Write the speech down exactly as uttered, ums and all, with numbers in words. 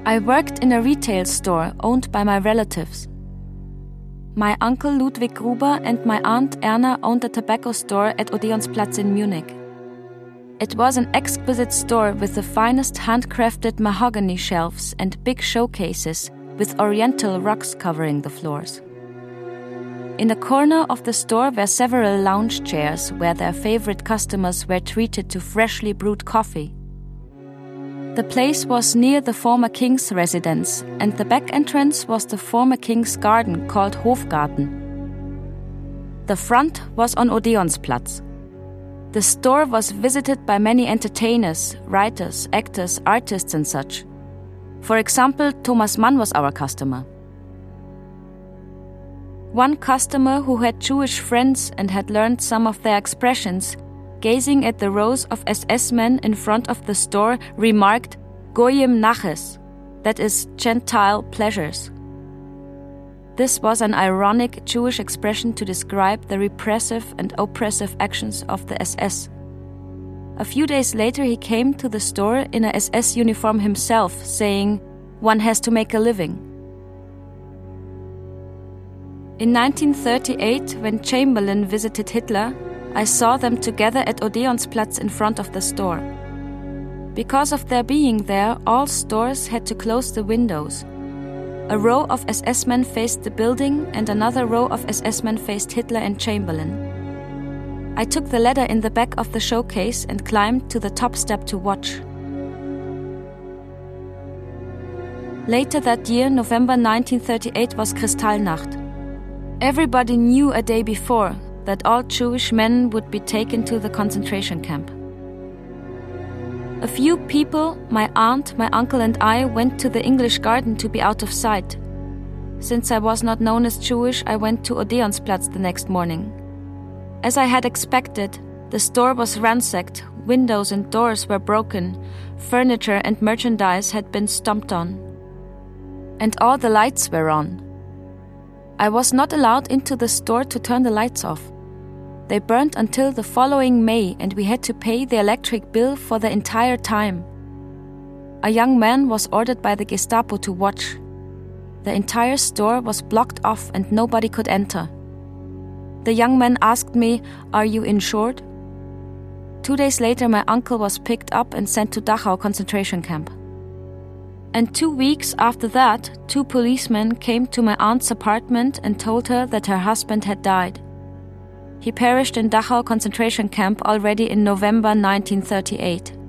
I worked in a retail store owned by my relatives. My uncle Ludwig Gruber and my aunt Erna owned a tobacco store at Odeonsplatz in Munich. It was an exquisite store with the finest handcrafted mahogany shelves and big showcases with oriental rugs covering the floors. In a corner of the store were several lounge chairs where their favorite customers were treated to freshly brewed coffee. The place was near the former king's residence, and the back entrance was the former king's garden called Hofgarten. The front was on Odeonsplatz. The store was visited by many entertainers, writers, actors, artists and such. For example, Thomas Mann was our customer. One customer who had Jewish friends and had learned some of their expressions, gazing at the rows of S S men in front of the store, remarked, "Goyim Naches," that is, Gentile pleasures. This was an ironic Jewish expression to describe the repressive and oppressive actions of the S S. A few days later he came to the store in a S S uniform himself, saying, "One has to make a living." In nineteen thirty-eight, when Chamberlain visited Hitler, I saw them together at Odeonsplatz in front of the store. Because of their being there, all stores had to close the windows. A row of S S men faced the building and another row of S S men faced Hitler and Chamberlain. I took the ladder in the back of the showcase and climbed to the top step to watch. Later that year, November nineteen thirty-eight, was Kristallnacht. Everybody knew a day before that all Jewish men would be taken to the concentration camp. A few people, my aunt, my uncle and I, went to the English garden to be out of sight. Since I was not known as Jewish, I went to Odeonsplatz the next morning. As I had expected, the store was ransacked, windows and doors were broken, furniture and merchandise had been stomped on. And all the lights were on. I was not allowed into the store to turn the lights off. They burned until the following May, and we had to pay the electric bill for the entire time. A young man was ordered by the Gestapo to watch. The entire store was blocked off and nobody could enter. The young man asked me, "Are you insured?" Two days later, my uncle was picked up and sent to Dachau concentration camp. And two weeks after that, two policemen came to my aunt's apartment and told her that her husband had died. He perished in Dachau concentration camp already in November nineteen thirty-eight.